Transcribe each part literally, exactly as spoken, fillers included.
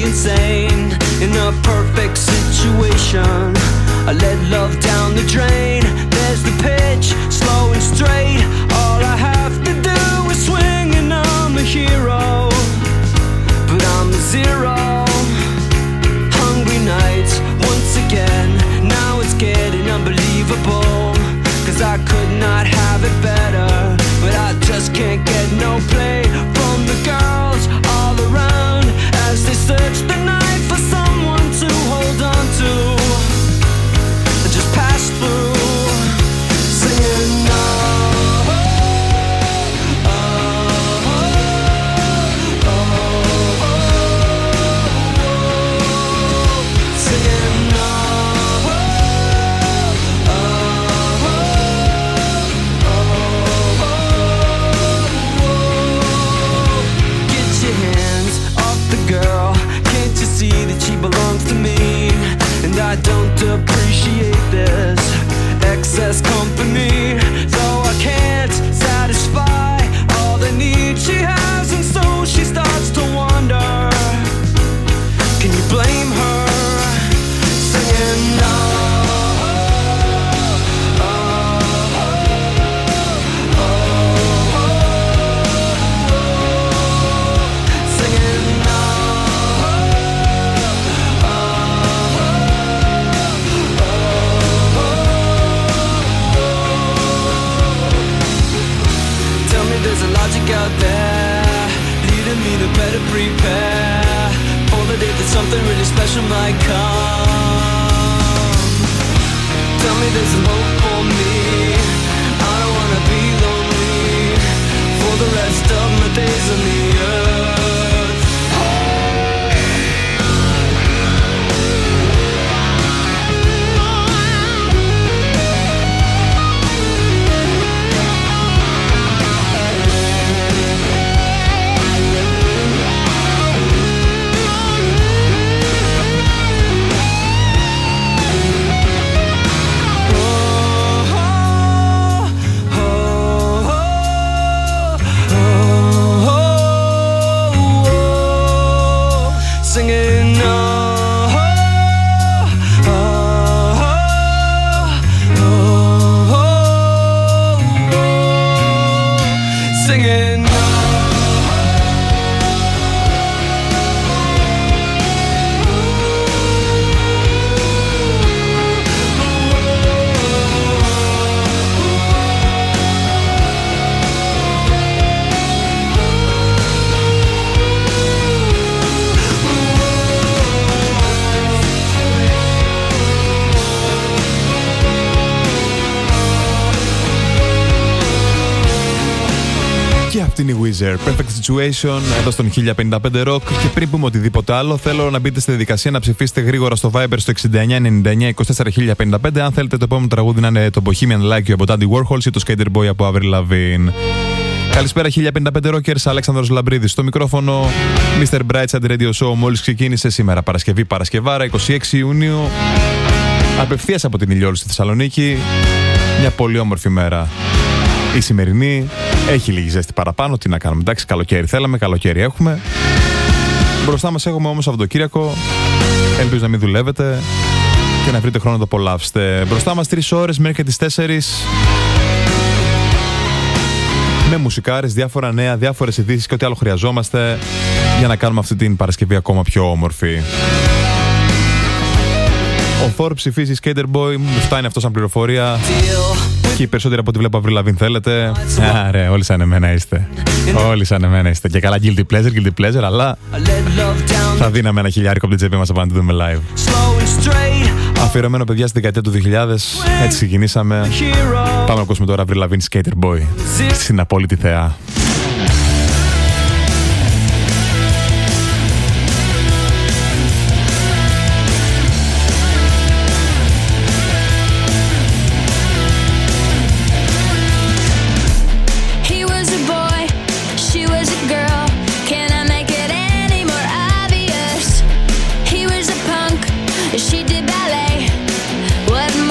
insane. In a perfect situation, I let love down the drain. There's the pitch, slow and straight. All I have to do is swing and I'm a hero. But I'm a zero. Hungry nights, once again. Now it's getting unbelievable. Cause I could not have it better. But I just can't get no play from the girls all around. As they search the night for someone to hold on to. I just pass through, singing no. I don't appreciate this excess company, though I can't satisfy all the needs she has, and so she starts to wonder. Can you blame her? Singing no. Out there, leading me to better prepare for the day that something really special might come. Tell me there's some hope for me. I don't wanna be lonely for the rest of my days on the earth. Αυτή είναι η Weezer, Perfect Situation, εδώ στον χίλια πενήντα πέντε Rock. Και πριν πούμε οτιδήποτε άλλο, θέλω να μπείτε στη διαδικασία να ψηφίσετε γρήγορα στο Viber στο εξήντα εννιά ενενήντα εννιά είκοσι τέσσερα χίλια πενήντα πέντε. Αν θέλετε το επόμενο τραγούδι να είναι το Bohemian Like You από Andy Warhols ή το Skater Boy από Avril Lavigne. Καλησπέρα χίλια πενήντα πέντε Rockers, Αλέξανδρος Λαμπρίδης στο μικρόφωνο. μίστερ Brightside Radio Show μόλις ξεκίνησε σήμερα Παρασκευή Παρασκευάρα είκοσι έξι Ιουνίου. Απευθείας από την Ηλιόλου στη Θεσσαλονίκη. Μια πολύ όμορφη μέρα. Η σημερινή έχει λίγη ζέστη παραπάνω. Τι να κάνουμε, εντάξει, καλοκαίρι θέλαμε, καλοκαίρι έχουμε. Μπροστά μας έχουμε όμως Σαββατοκύριακο. Ελπίζω να μην δουλεύετε και να βρείτε χρόνο να το απολαύσετε. Μπροστά μας τρεις ώρες μέχρι και τις τέσσερις. Με μουσικάρες, διάφορα νέα, διάφορες ειδήσεις και ό,τι άλλο χρειαζόμαστε για να κάνουμε αυτή την Παρασκευή ακόμα πιο όμορφη. Ο Θόρ ψηφίζει Skater Boy, μου φτάνει αυτό σαν πληροφορία. Και οι περισσότεροι από ό,τι βλέπω Avril Lavigne θέλετε. Άρα, όλοι σαν εμένα είστε. Όλοι σαν εμένα είστε. Και καλά, guilty pleasure, guilty pleasure, αλλά θα δίναμε ένα χιλιάρικο από την τσέπη μας από να το δούμε live. Αφιερωμένο, παιδιά, στη δεκαετία του δύο χιλιάδες. Έτσι ξεκινήσαμε. Πάμε να ακούσουμε τώρα Avril Lavigne Skater Boy. Στην απόλυτη θεά.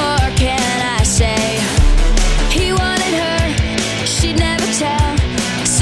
She never tell.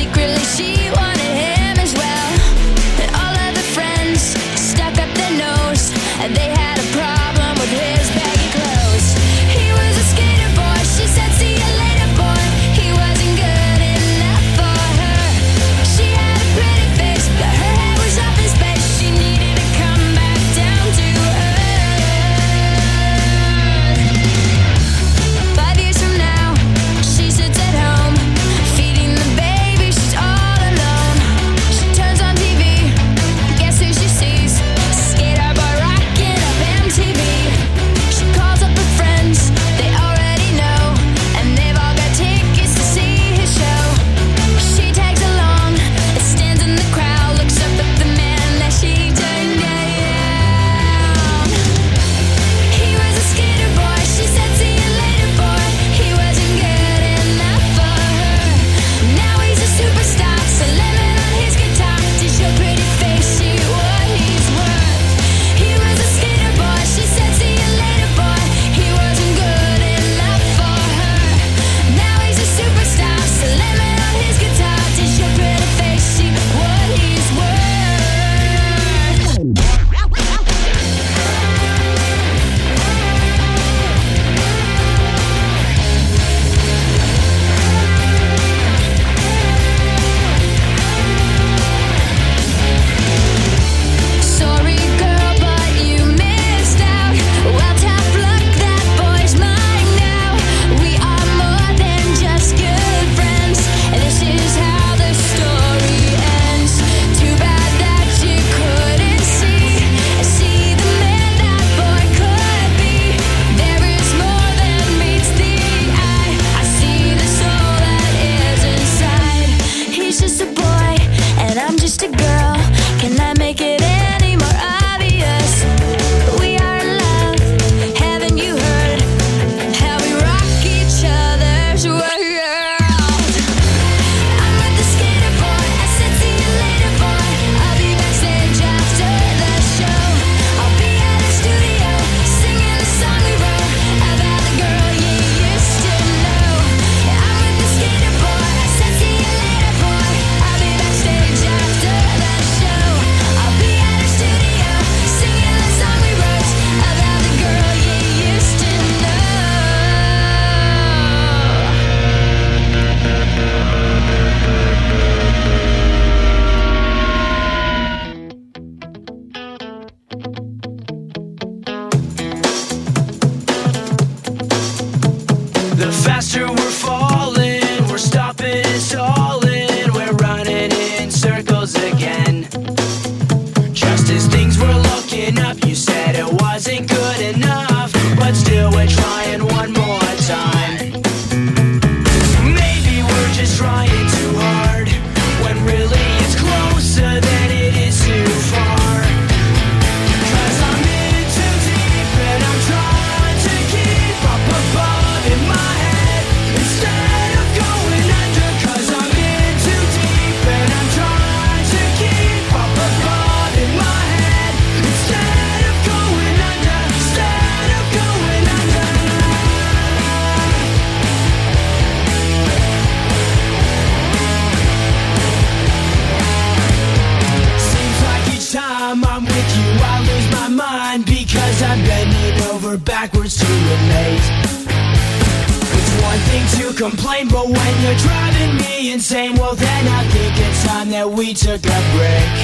seems to relate. It's one thing to complain, but when you're driving me insane, well then I think it's time that we took a break.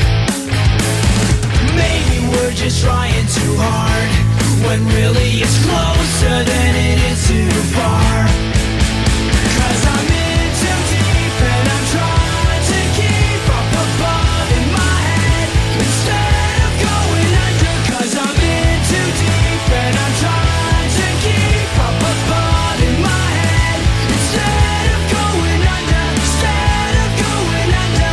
Maybe we're just trying too hard, when really it's closer than it is too far. Cause I'm in too deep and I'm trying to keep up above in my head instead of going under. Cause I'm in too deep and I'm trying to keep up above in my head instead of going under. Instead of going under.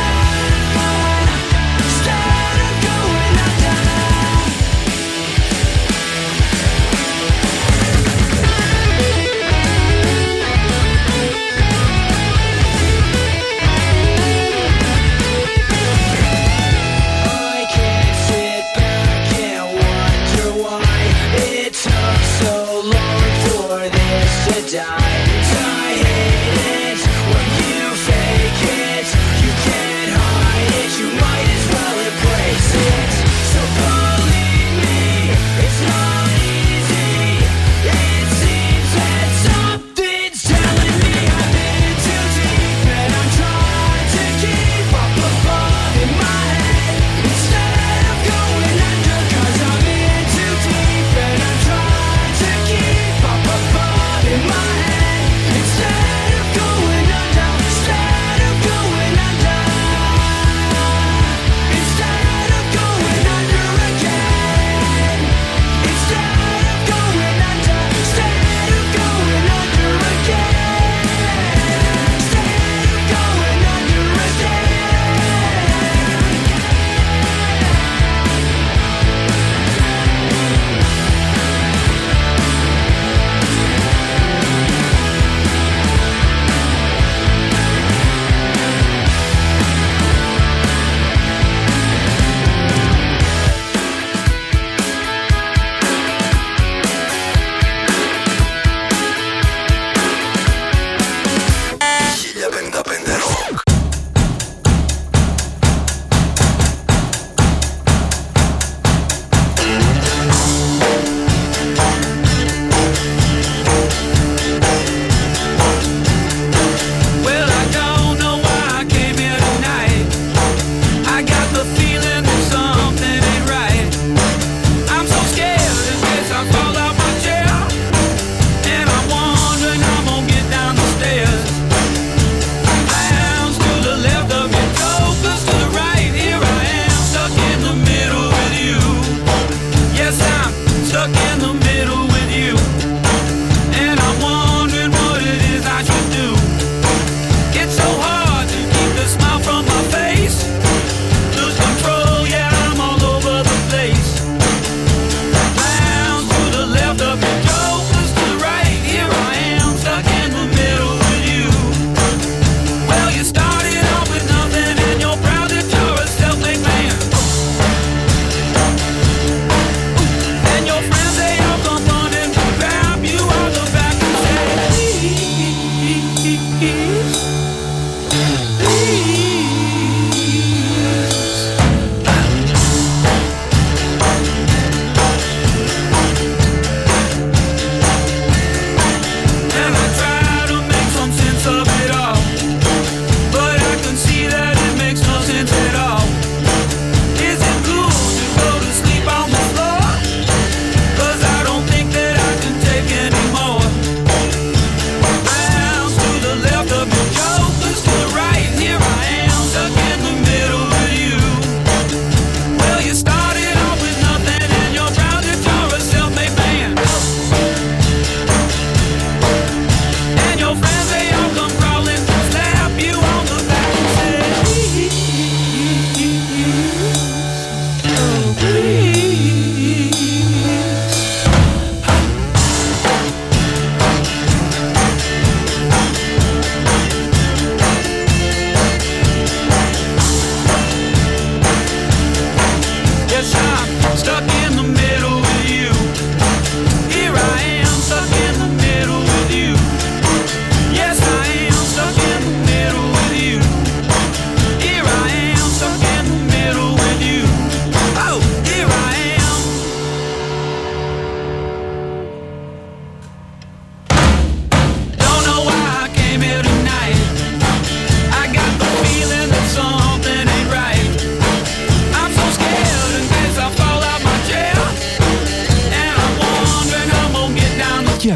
Instead of going under.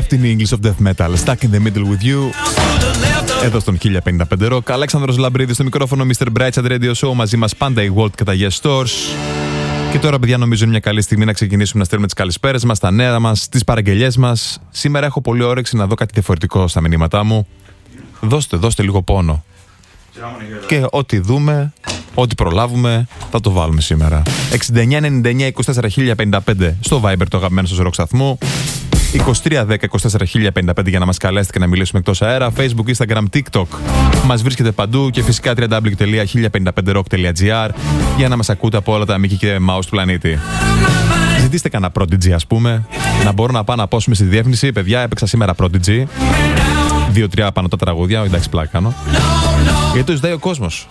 Αυτή είναι η English of Death Metal. Stuck in the middle with you. Εδώ στον χίλια πενήντα πέντε Rock. Αλέξανδρος Λαμπρίδης στο μικρόφωνο, μίστερ Brightside Radio Show. Μαζί μας πάντα η Walt και τα Yes Stores. Και τώρα, παιδιά, νομίζω είναι μια καλή στιγμή να ξεκινήσουμε να στέλνουμε τις καλησπέρες μας, τα νέα μας, τις παραγγελιές μας. Σήμερα έχω πολύ όρεξη να δω κάτι διαφορετικό στα μηνύματά μου. Δώστε, δώστε λίγο πόνο. Και ό,τι δούμε, ό,τι προλάβουμε, θα το βάλουμε σήμερα. εξήντα εννιά ενενήντα εννιά είκοσι τέσσερα χίλια πενήντα πέντε στο Viber, το αγαπημένο σας rock σταθμό. είκοσι τρία δέκα είκοσι τέσσερα χίλια πενήντα πέντε για να μας καλέσετε και να μιλήσουμε εκτός αέρα. Facebook, Instagram, TikTok. Μας βρίσκεται παντού και φυσικά double-u double-u double-u τελεία χίλια πενήντα πέντε rock τελεία gr για να μας ακούτε από όλα τα Mickey και Mouse του πλανήτη. Ζητήστε κανένα Prodigy, ας πούμε. Να μπορώ να πάω να απόσουμε στη διεύθυνση. Παιδιά, έπαιξα σήμερα Prodigy. Δύο-τρία πάνω τα τραγούδια. Εντάξει, πλάκα κάνω. Γιατί το ζητάει ο κόσμος.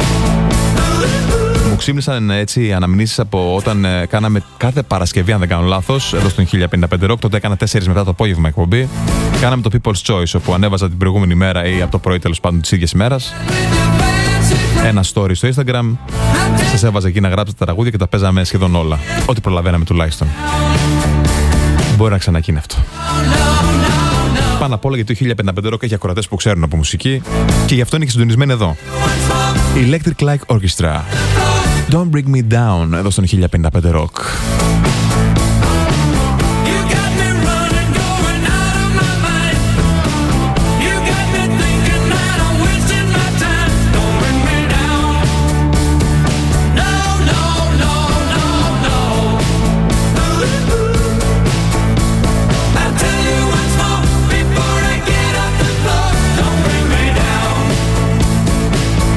Μου ξύπνησαν έτσι αναμνήσεις από όταν ε, κάναμε κάθε Παρασκευή, αν δεν κάνω λάθος, εδώ στον χίλια πενήντα πέντε Rock. Τότε έκανα τέσσερις μετά το απόγευμα εκπομπή. Κάναμε το People's Choice, όπου ανέβαζα την προηγούμενη μέρα ή από το πρωί, τέλος πάντων, της ίδιας ημέρας ένα story στο Instagram. Σας έβαζα εκεί να γράψετε τα τραγούδια και τα παίζαμε σχεδόν όλα. Ό,τι προλαβαίναμε τουλάχιστον. Μπορεί να ξανακίνει αυτό. Πάνω απ' όλα γιατί το χίλια πενήντα πέντε Rock έχει ακροατές που ξέρουν από μουσική και γι' αυτό είναι και συντονισμένοι εδώ. Electric Light Orchestra. Don't Bring Me Down εδώ στον χίλια πενήντα πέντε Rock.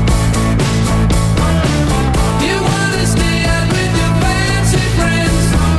Friends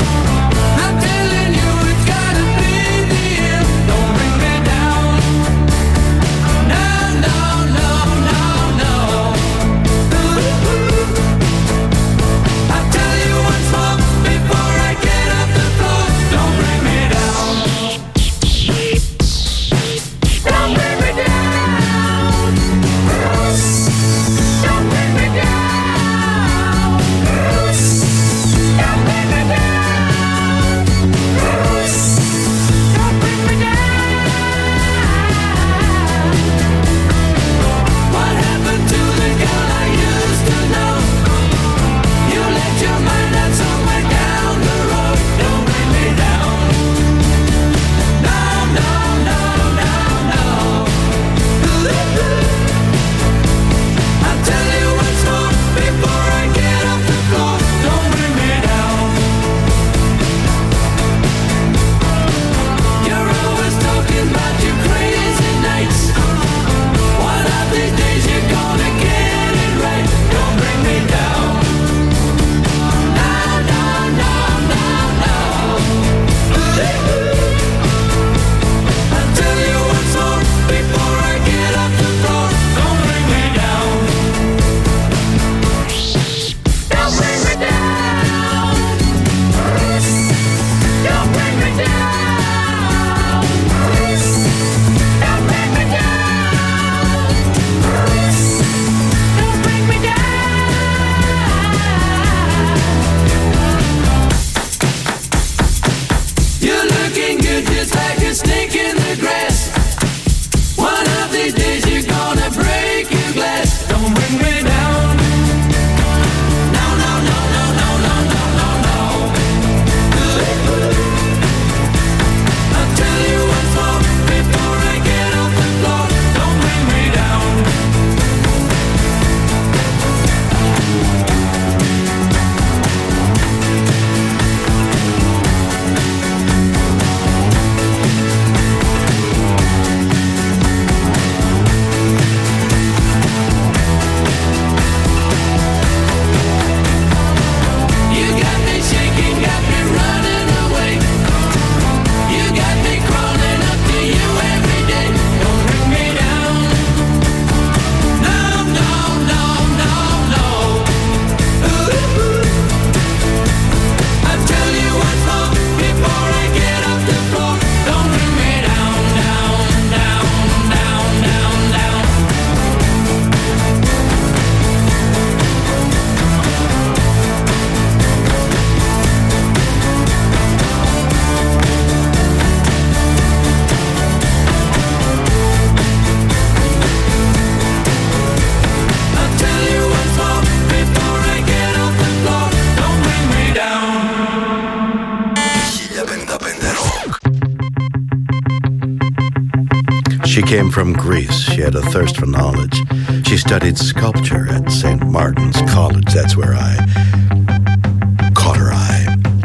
came from Greece. She had a thirst for knowledge. She studied sculpture at Saint Martin's College. That's where I caught her eye.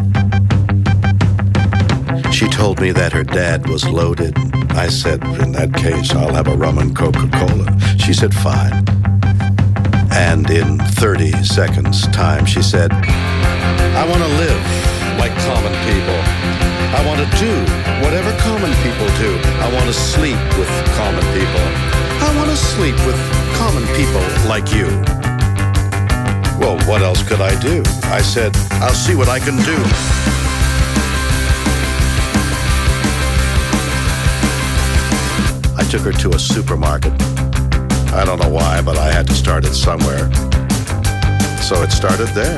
She told me that her dad was loaded. I said, in that case, I'll have a rum and Coca-Cola. She said, fine. And in thirty seconds time, she said, I want to live like common people. I want to do whatever common people do. I want to sleep with common people. I want to sleep with common people like you. Well, what else could I do? I said, I'll see what I can do. I took her to a supermarket. I don't know why, but I had to start it somewhere. So it started there.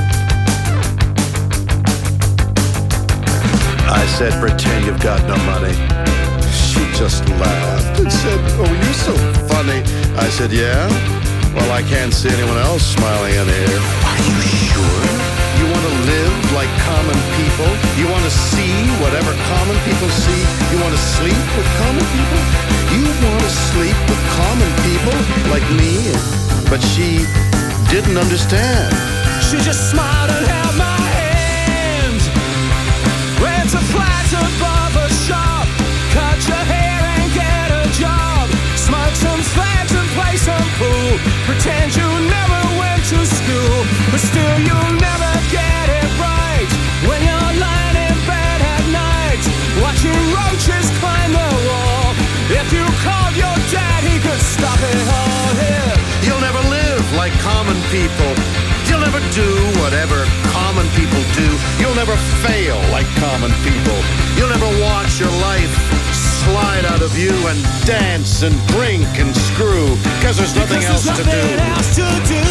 I said, pretend you've got no money. She just laughed and said, oh, you're so funny. I said, yeah? Well, I can't see anyone else smiling in here. Are you sure? You want to live like common people? You want to see whatever common people see? You want to sleep with common people? You want to sleep with common people like me? But she didn't understand. She just smiled and held my hand. Went to Plaza Barber Shop. Cut your hair and get a job. Smoke some fags and play some pool. Pretend you never went to school, but still you'll never get it right. When you're lying in bed at night, watching roaches climb the wall. If you called your dad, he could stop it all here. You'll never live like common people. You'll never do whatever common people do. You'll never fail like common people. You'll never watch your life slide out of you and dance and drink and screw, because there's nothing because else there's to nothing do. else to do.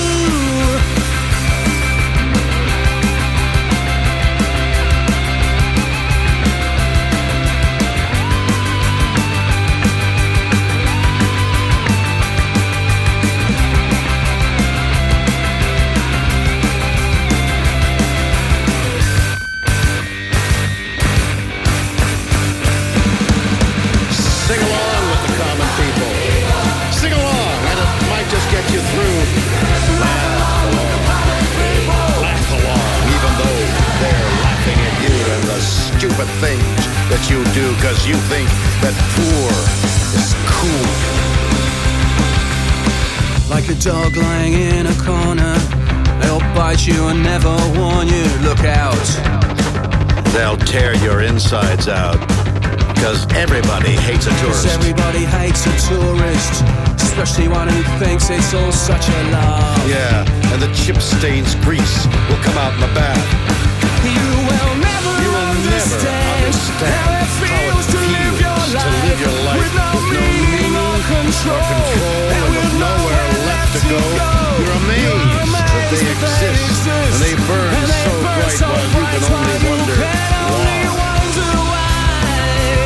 Things that you do because you think that poor is cool. Like a dog lying in a corner, they'll bite you and never warn you. Look out. They'll tear your insides out because everybody hates a tourist. Because everybody hates a tourist, especially one who thinks it's all such a laugh. Yeah, and the chip stains grease will come out in the bath. You will never you will understand, never understand how it feels, how it to, feels live your to life, live your life with no with no meaning or control, or control and and with nowhere left to go. You're amazed, You're amazed that they that exist, exist and they burn and they so burn bright so while you can only wonder why. Wonder why.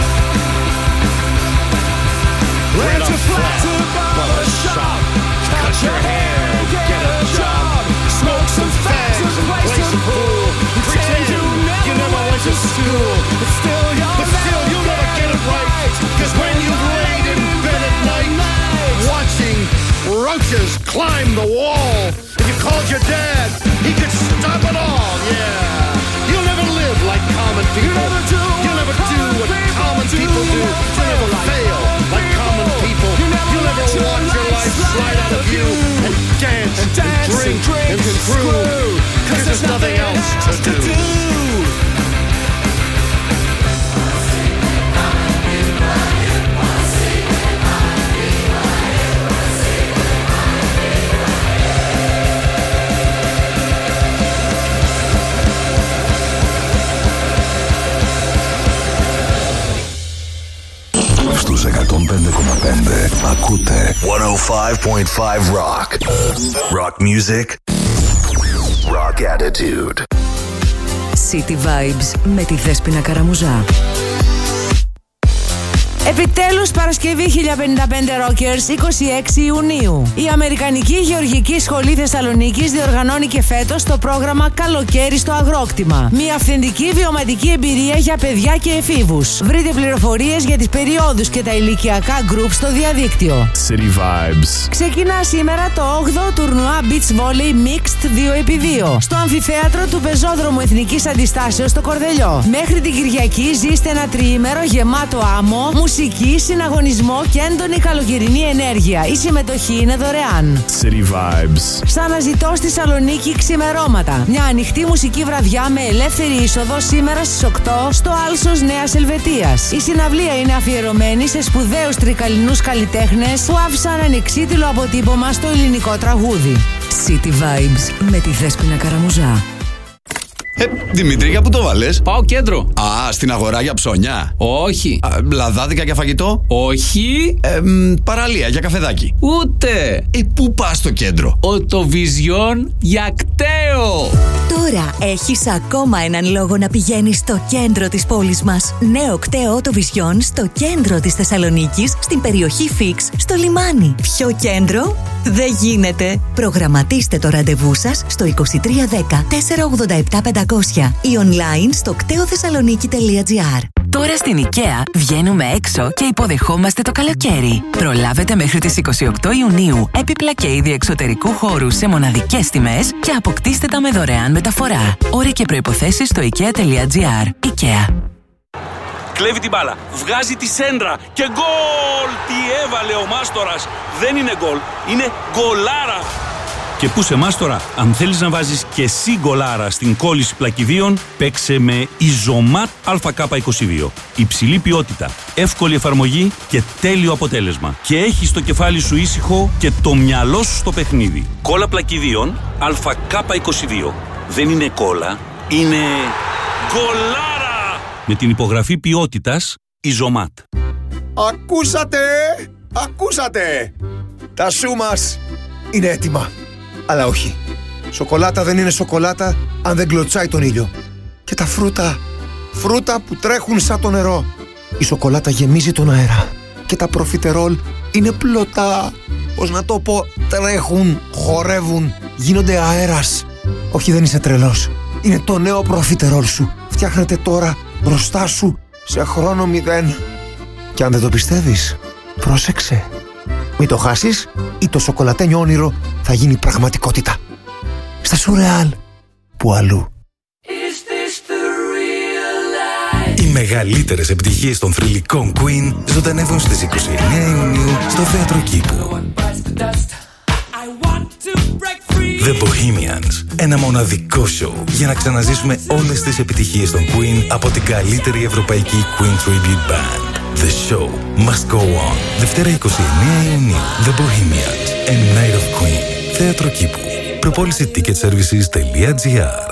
Rent a flat, barber a shop, cut your hair, get a job, smoke some fags and play some pool. Pretend you never, you never went to school, but still you'll, but still you'll never get it right. Cause when you've laid in bed at night, watching roaches climb the wall, and you called your dad, he could stop it all, yeah. You'll never live like common people. You'll never do, you'll never do what common people do. You'll never fail like common people. You'll never watch your life slide out of you and dance and drink and screw, cause there's nothing else to do. Στους εκατόν πέντε κόμμα πέντε ακούτε εκατόν πέντε κόμμα πέντε Rock. Rock music. Rock attitude. City Vibes με τη Δέσποινα Καραμουζά. Επιτέλους Παρασκευή χίλια πενήντα πέντε Rockers, είκοσι έξι Ιουνίου. Η Αμερικανική Γεωργική Σχολή Θεσσαλονίκης διοργανώνει και φέτος το πρόγραμμα Καλοκαίρι στο Αγρόκτημα. Μια αυθεντική βιωματική εμπειρία για παιδιά και εφήβους. Βρείτε πληροφορίες για τις περιόδους και τα ηλικιακά γκρουπ στο διαδίκτυο. City Vibes. Ξεκινά σήμερα το όγδοο τουρνουά Beach Volley Mixed δύο επί δύο στο αμφιθέατρο του Πεζόδρομου Εθνικής Αντιστάσεως στο Κορδελιό. Μέχρι την Κυριακή ζήστε ένα τριήμερο γεμάτο άμμο, μουσική, συναγωνισμό και έντονη καλοκαιρινή ενέργεια. Η συμμετοχή είναι δωρεάν. City Vibes. Στα αναζητώ στη Σαλονίκη ξημερώματα. Μια ανοιχτή μουσική βραδιά με ελεύθερη είσοδο σήμερα στις οκτώ στο Άλσος Νέας Ελβετίας. Η συναυλία είναι αφιερωμένη σε σπουδαίους τρικαλινούς καλλιτέχνες που άφησαν ανεξίτηλο αποτύπωμα στο ελληνικό τραγούδι. City Vibes με τη Δέσποινα Καραμουζά. Ε, Δημήτρη, για πού το βάλες? Πάω κέντρο. Α, στην αγορά για ψώνια. Όχι. Α, λαδάδικα για φαγητό. Όχι. Ε, μ, παραλία για καφεδάκι. Ούτε. Ε, πού πας στο κέντρο? Οτοβιζιόν για κταίο. Τώρα έχεις ακόμα έναν λόγο να πηγαίνεις στο κέντρο της πόλης μας. Νέο κταίο Οτοβιζιόν στο κέντρο της Θεσσαλονίκης, στην περιοχή Φίξ, στο λιμάνι. Ποιο κέντρο? Δεν γίνεται. Προγραμματίστε το ραντεβού σας στο είκοσι τρία δέκα τετρακόσια ογδόντα επτά πεντακόσια ή online στο κτέοθεσσαλονίκη τελεία τζι άρ. Τώρα στην IKEA βγαίνουμε έξω και υποδεχόμαστε το καλοκαίρι. Προλάβετε μέχρι τις είκοσι οκτώ Ιουνίου έπιπλα και είδη εξωτερικού χώρου σε μοναδικές τιμές και αποκτήστε τα με δωρεάν μεταφορά. Όροι και προϋποθέσεις στο ikea τελεία τζι άρ. IKEA. Κλέβει την μπάλα, βγάζει τη σέντρα και γκολ! Τι έβαλε ο Μάστορας! Δεν είναι γκολ, είναι γκολάρα! Και πού σε Μάστορα, αν θέλεις να βάζεις και εσύ γκολάρα στην κόλληση πλακιδίων, παίξε με Ιζωμάτ Α Κ είκοσι δύο. Υψηλή ποιότητα, εύκολη εφαρμογή και τέλειο αποτέλεσμα. Και έχεις το κεφάλι σου ήσυχο και το μυαλό σου στο παιχνίδι. Κόλλα πλακιδίων Α Κ είκοσι δύο. Δεν είναι κόλλα, είναι γκολάρα! Με την υπογραφή ποιότητας Ιζωμάτ. Ακούσατε! Ακούσατε! Τα σου μας είναι έτοιμα. Αλλά όχι. Σοκολάτα δεν είναι σοκολάτα αν δεν κλωτσάει τον ήλιο. Και τα φρούτα, φρούτα που τρέχουν σαν το νερό. Η σοκολάτα γεμίζει τον αέρα. Και τα προφιτερόλ είναι πλωτά. Πώς να το πω, τρέχουν, χορεύουν, γίνονται αέρας. Όχι, δεν είσαι τρελός. Είναι το νέο προφιτερόλ σου. Φτιάχνεται τώρα μπροστά σου σε χρόνο μηδέν. Και αν δεν το πιστεύεις, πρόσεξε. Μην το χάσεις ή το σοκολατένιο όνειρο θα γίνει πραγματικότητα. Στα Σουρεάλ, που αλλού. Οι μεγαλύτερες επιτυχίες των θρυλικών Queen ζωντανεύουν στις είκοσι εννέα Ιουνίου στο Θέατρο Κήπου. The Bohemians, ένα μοναδικό σοου για να ξαναζήσουμε όλες τις επιτυχίες των Queen από την καλύτερη ευρωπαϊκή Queen Tribute Band. The show must go on. Δευτέρα είκοσι εννέα Ιουνίου. The Bohemians, A Night of Queen. Θέατρο Κήπου. Προπόληση ticketservices τελεία τζι άρ.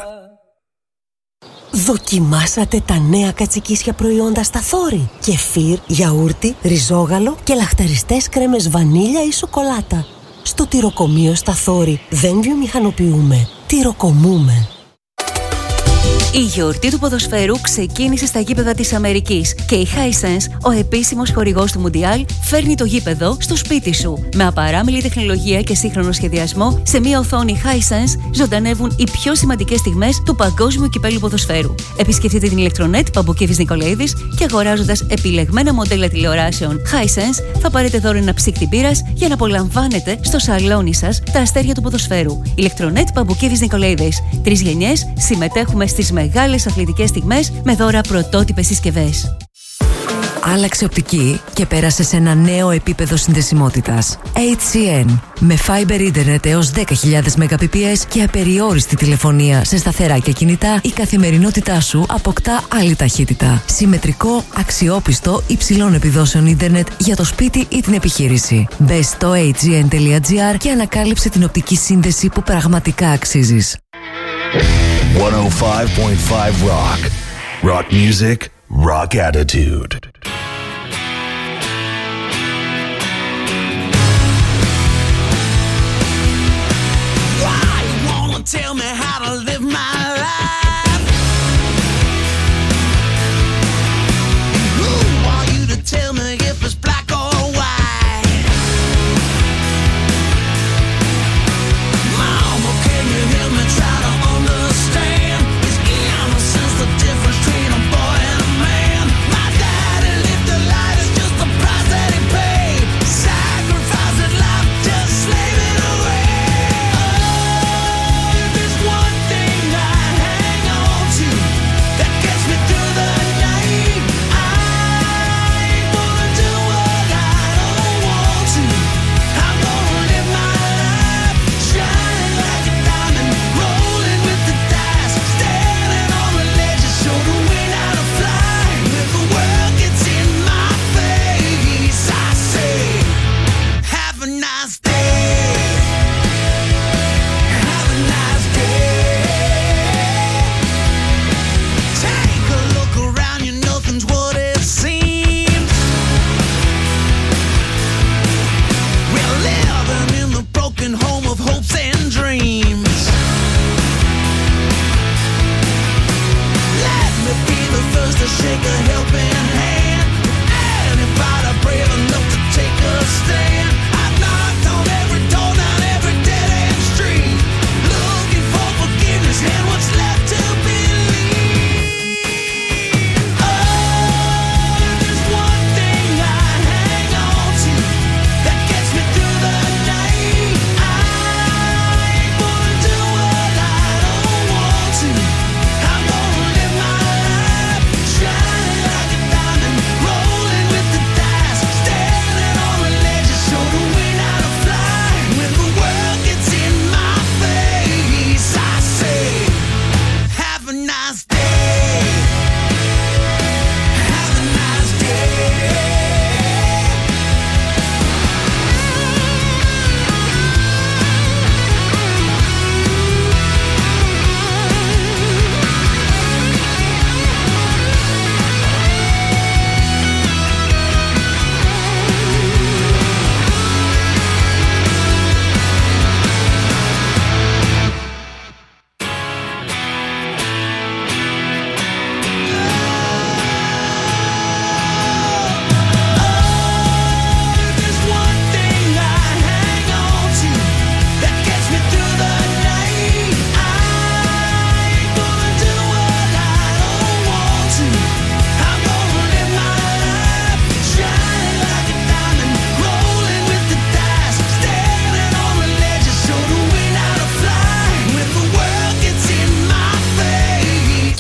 Δοκιμάσατε τα νέα κατσικίσια προϊόντα στα Θόρη. Κεφίρ, γιαούρτι, ριζόγαλο και λαχταριστές κρέμες βανίλια ή σοκολάτα. Στο τυροκομείο στα Θόρη δεν βιομηχανοποιούμε, τυροκομούμε. Η γιορτή του ποδοσφαίρου ξεκίνησε στα γήπεδα της Αμερικής και η Hisense, ο επίσημος χορηγός του Μουντιάλ, φέρνει το γήπεδο στο σπίτι σου. Με απαράμιλη τεχνολογία και σύγχρονο σχεδιασμό, σε μία οθόνη Hisense ζωντανεύουν οι πιο σημαντικές στιγμές του παγκόσμιου κυπέλλου ποδοσφαίρου. Επισκεφτείτε την ηλεκτρονέτ Παμποκίβης Νικολαίδης και αγοράζοντας επιλεγμένα μοντέλα τηλεοράσεων Hisense θα πάρετε δώρο ένα ψύκτη μπύρας για να απολαμβάνετε στο σαλόνι σας τα αστέρια του ποδοσφαίρου. Ηλεκτρονέτ Παμποκίβης Νικολαίδης. Τρεις γενιές συμμετέχουμε στις μεγάλες αθλητικές στιγμές με δώρα πρωτότυπες συσκευές. Άλλαξε οπτική και πέρασε σε ένα νέο επίπεδο συνδεσιμότητας. έιτς σι εν με Fiber Internet έως δέκα χιλιάδες Mbps και απεριόριστη τηλεφωνία σε σταθερά και κινητά, η καθημερινότητά σου αποκτά άλλη ταχύτητα. Συμμετρικό, αξιόπιστο, υψηλών επιδόσεων ίντερνετ για το σπίτι ή την επιχείρηση. Μπες στο έιτς τζι εν τελεία τζι άρ και ανακάλυψε την οπτική σύνδεση που πραγματικά αξίζεις. εκατόν πέντε κόμμα πέντε Rock. Rock music, rock attitude. Why you wanna tell me how to live my life? Who are you to tell me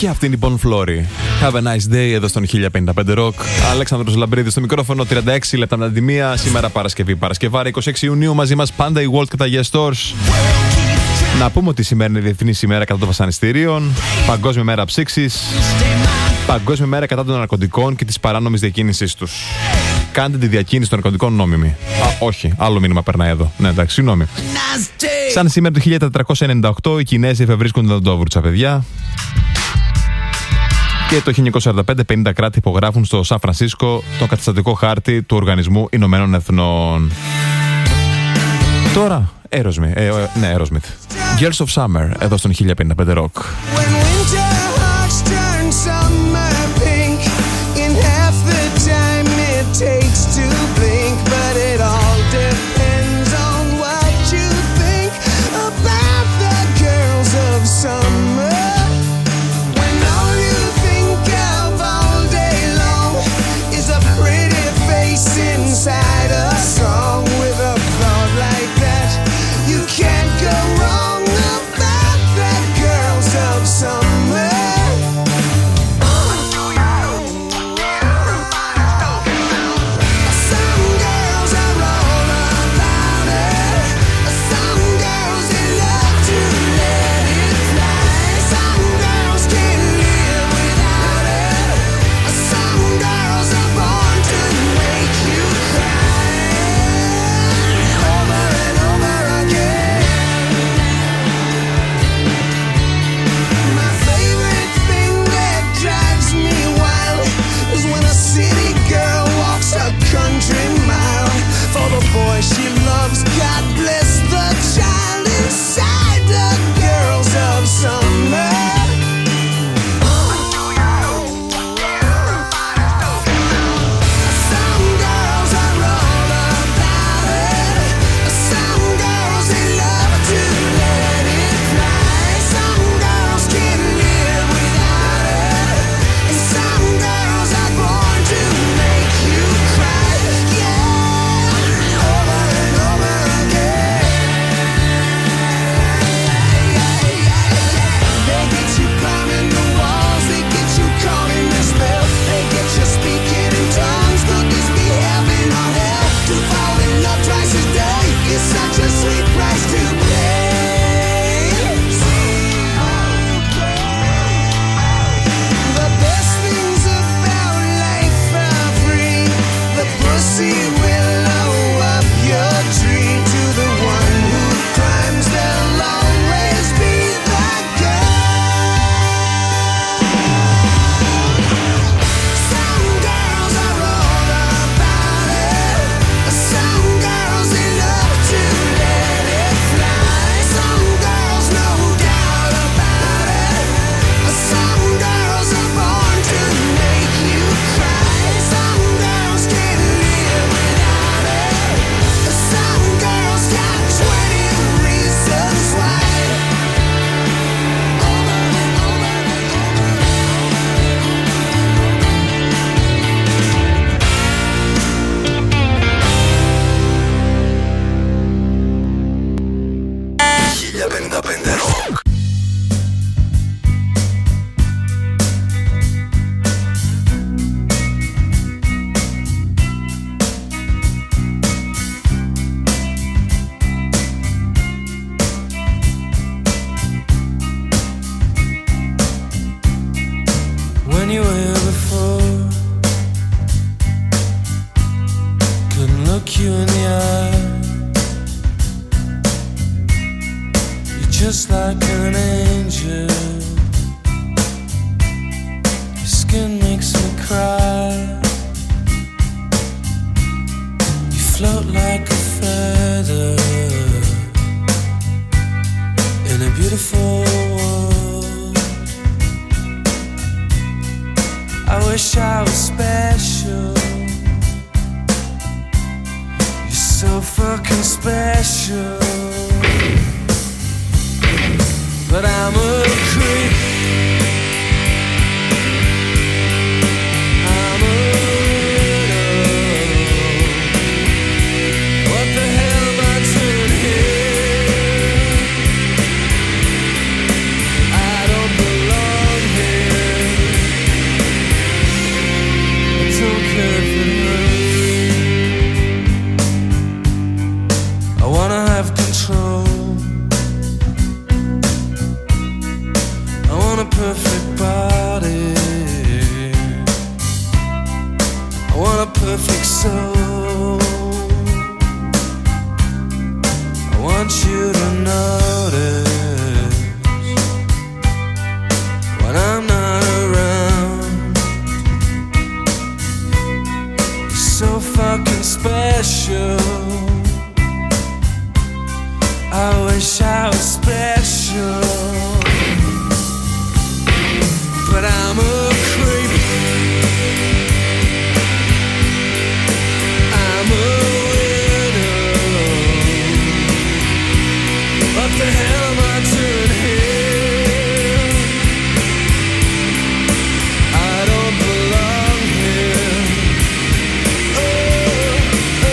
Και αυτή είναι η Bon Flori. Have a nice day εδώ στον χίλια πενήντα πέντε Rock. Αλέξανδρος Λαμπρίδης στο μικρόφωνο, τριάντα έξι λεπτά μετά τη μία. Σήμερα Παρασκευή, Παρασκευάρα, είκοσι έξι Ιουνίου. Μαζί μας πάντα η Walt και τα Yes Stores. Να πούμε ότι σήμερα είναι η Διεθνής ημέρα κατά των βασανιστήριων, Παγκόσμια μέρα ψήξης, Παγκόσμια μέρα κατά των ναρκωτικών και της παράνομης διακίνησής τους. Κάντε τη διακίνηση των ναρκωτικών νόμιμη. Α, όχι, άλλο μήνυμα περνάει εδώ. Ναι, εντάξει, συγγνώμη. Σαν σήμερα το χίλια τετρακόσια ενενήντα οκτώ οι Κινέζοι εφευρίσκουν τα δοντόβουρτσα, παιδιά. Και το χίλια εννιακόσια σαράντα πέντε πενήντα κράτη υπογράφουν στο Σαν Φρανσίσκο τον καταστατικό χάρτη του Οργανισμού Ηνωμένων Εθνών. Τώρα, Aerosmith. Ε, ναι, Aerosmith. Girls of Summer, εδώ στον χίλια πενήντα πέντε Rock. Takes to blink, but it all depends on what you think about the girls of summer. When all you think of all day long is a pretty face inside a song. With a thought like that, you can't go wrong about the girls of summer. She loves, God bless the child inside the girls of summer. Some girls are all about it. Some girls they love to let it fly. Some girls can't live without it. And some girls are born to make you cry. Yeah. Such a sweet price to pay. The best things about life are free. The pussy will blow up your tree. To the one who climbs, there'll always be the girl. Some girls are all about it. Some girls they love to let it fly. Some girls, no doubt about it. Some girls are born to make you cry. Some girls can't live without it. Some girls got twenty reasons why. Over and over and χίλια πενήντα πέντε Rock. when you were here before, couldn't look you in the eye. You're just like an angel. Your skin makes me cry. You float like a feather in a beautiful world. I wish I was special. You're so fucking special. But I'm a creep. I'm a widow. What the hell am I doing here? I don't belong here. I was special, but I'm a creep. I'm a widow. What the hell am I doing here? I don't belong here. Oh, oh.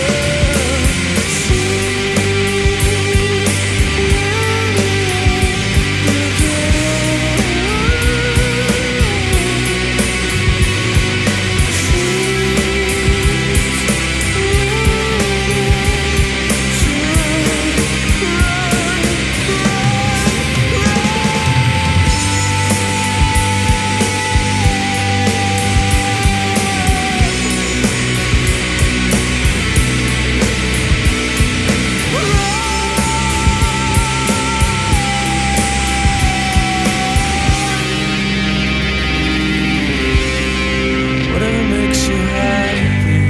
Whatever makes you happy,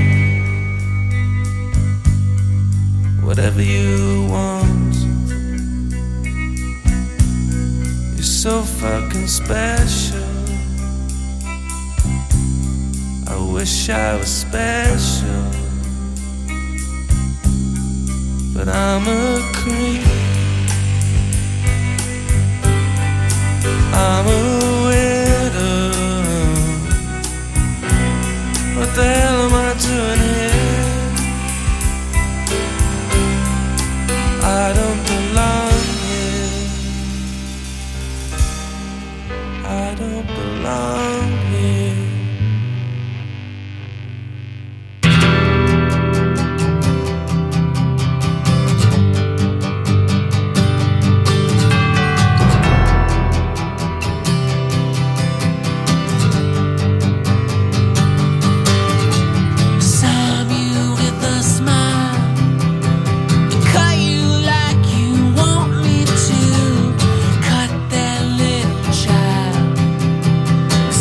whatever you want, you're so fucking special. I wish I was special, but I'm a creep. I'm a widow. What the hell am I doing here? I don't belong here. I don't belong here. Saw you with a smile, cut you like you want me to, cut that little child.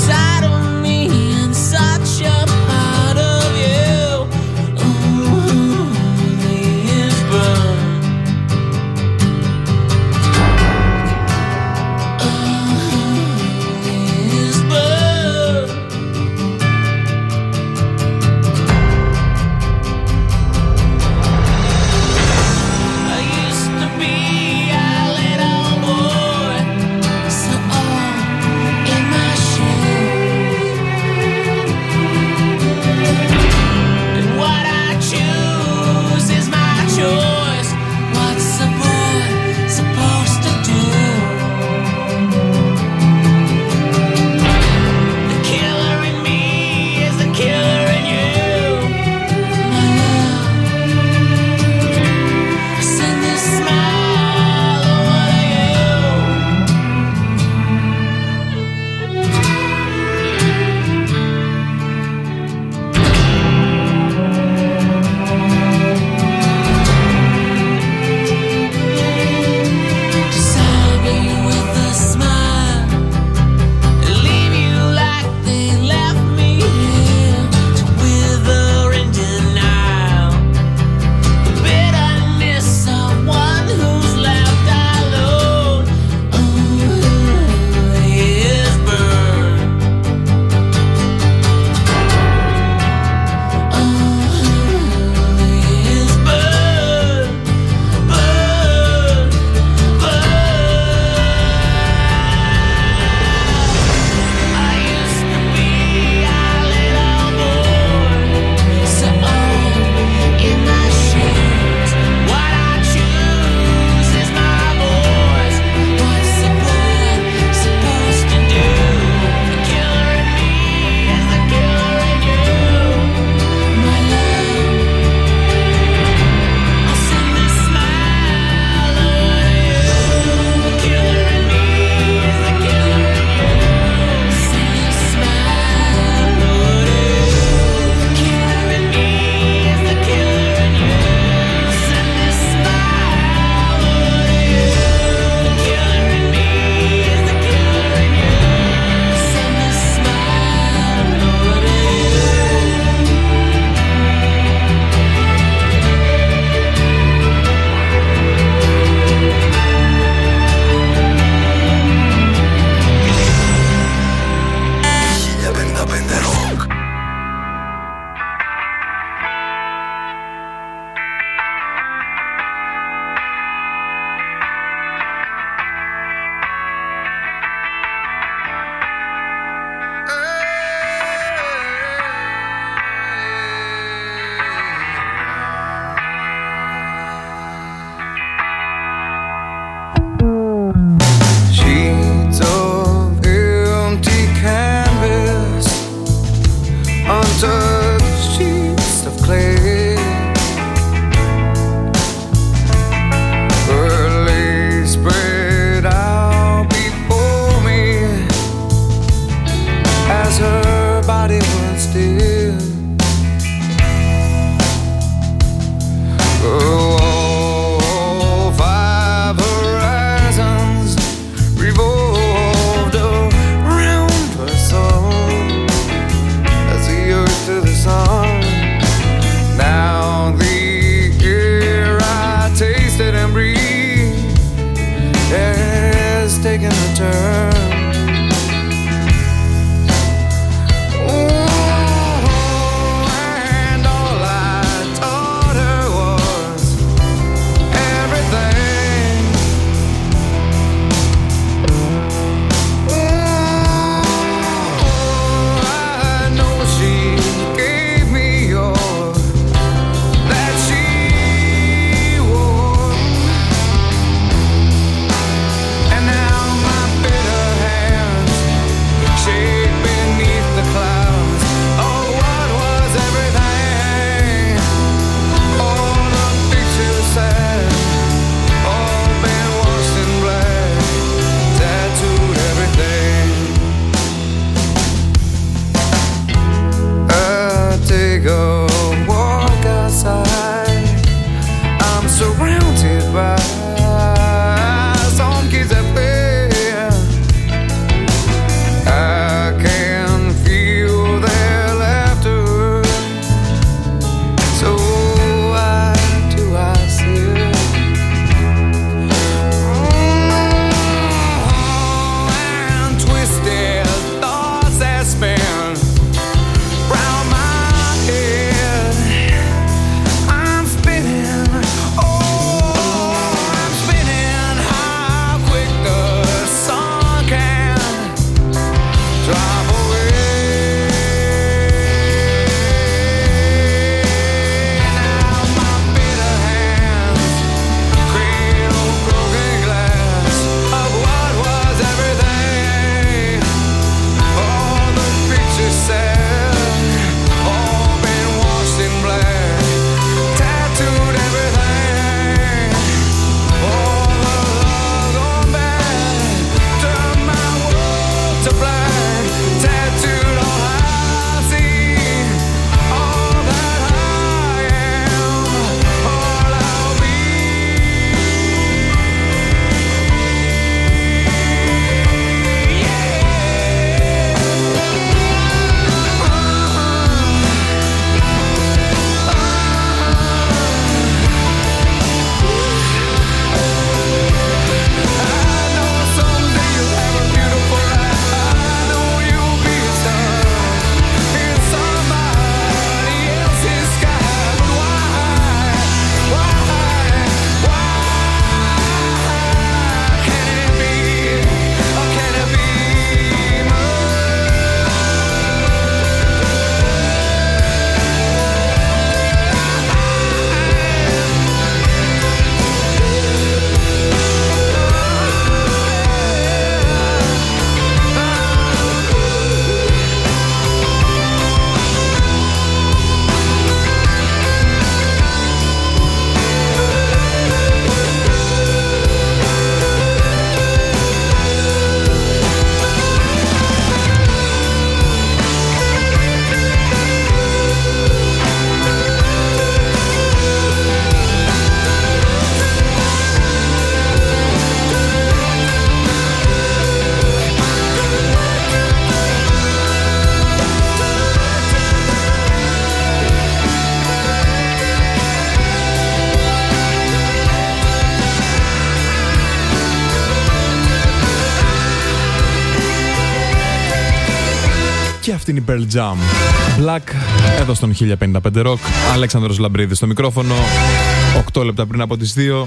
Και αυτή είναι η Pearl Jam. Black, εδώ στον χίλια πενήντα πέντε Rock. Αλέξανδρος Λαμπρίδης στο μικρόφωνο. οκτώ λεπτά πριν από τις δύο.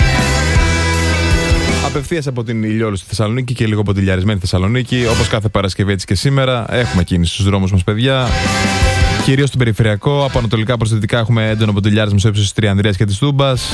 Απευθείας από την ηλιόλουστη Θεσσαλονίκη και λίγο από τη λιαρισμένη Θεσσαλονίκη. Όπως κάθε Παρασκευή, έτσι και σήμερα. Έχουμε κίνηση στους δρόμους μας, παιδιά. Κυρίως στην περιφερειακό. Από ανατολικά προς δυτικά έχουμε έντονο ποντιλιάρισμα στο ύψος της Τριανδρίας και της Τούμπας.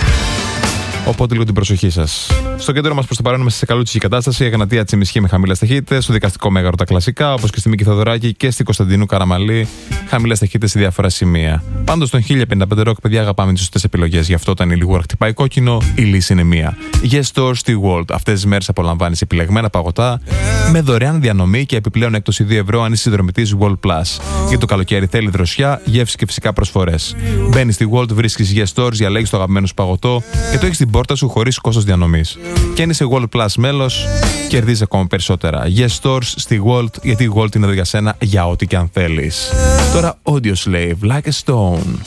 Οπότε λίγο την προσοχή σας. Στο κέντρο μας προς το παρόν είμαστε σε καλούτσικη κατάσταση. Η Εγνατία Τσιμισχή με χαμηλές ταχύτητες. Στο δικαστικό μέγαρο τα κλασικά, όπως και στη Μίκη Θοδωράκη και στη Κωνσταντινού Καραμαλή. Χαμηλές ταχύτητες σε διάφορα σημεία. Πάντως στον χίλια πενήντα πέντε Rock, παιδιά, αγαπάμε τις σωστές επιλογές. Γι' αυτό όταν η λιγούρα χτυπάει κόκκινο, η λύση είναι μία. Yes Store στη World. Αυτές τις μέρες απολαμβάνεις επιλεγμένα παγωτά με δωρεάν διανομή και επιπλέον έκπτωση δύο ευρώ αν είσαι συνδρομητής World Plus. Για το καλοκαίρι θέλει δροσιά, γεύση και φυσικά προσφορές. Μπαίνεις στη World, βρίσκεις Yes Stores, διαλέγεις το αγαπημένο σου παγωτό και το έχεις στην πόρτα σου χωρίς κόστος διανομής. Και αν είσαι World Plus μέλος, κερδίζεις ακόμα περισσότερα. Yes Stores στη World, γιατί η World είναι εδώ για σένα για ό,τι και αν θέλεις. Τώρα Audio Slave, Like a Stone.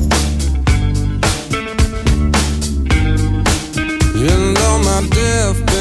deathbed.